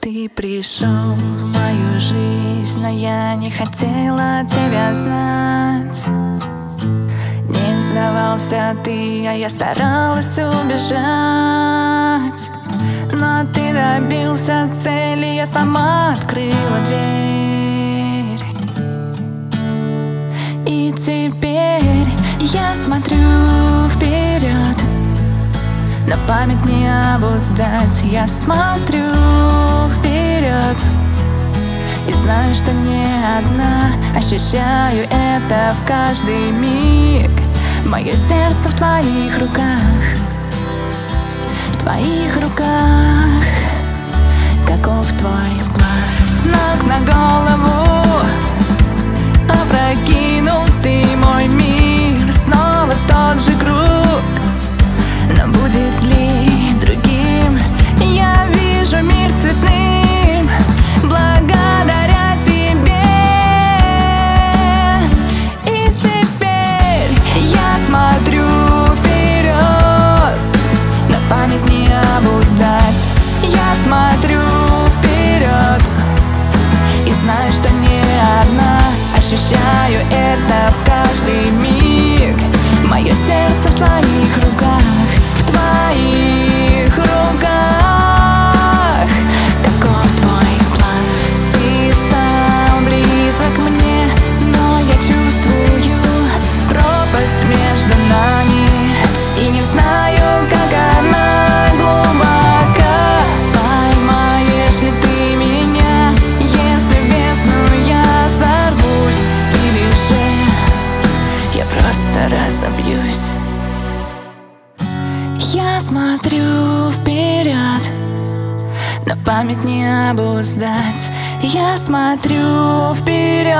Ты пришел в мою жизнь, но я не хотела тебя знать. Не сдавался ты, а я старалась убежать. Но ты добился цели, я сама открыла дверь. И теперь я смотрю вперед, но память не обуздать. Я смотрю вперед и знаю, что не одна. Ощущаю это в каждый миг. Мое сердце в твоих руках, в твоих руках. Каков твой план? С ног на голову опрокинул ты мой мир. Снова тот же круг, но будет ли другим? Я вижу мир цветным благодаря тебе. И теперь я смотрю вперед, но память не обуздать. Я смотрю вперед и знаю, что не одна. Ощущаю это в каждый миг. Мое сердце в твоих руках, в твоих руках. Каков твой план? Ты стал близок мне, но я чувствую пропасть между нами и не знаю, как она глубока. Поймаешь ли ты меня, если в бездну я сорвусь, или же я просто разобьюсь? Я смотрю вперед, но память не обуздать. Я смотрю вперед.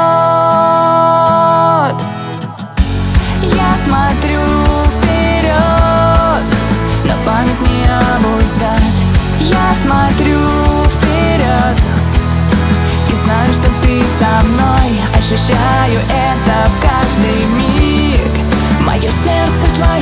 Я смотрю вперед, но память не обуздать. Я смотрю вперед и знаю, что ты со мной. Ощущаю это в каждый миг. Мое сердце в твоих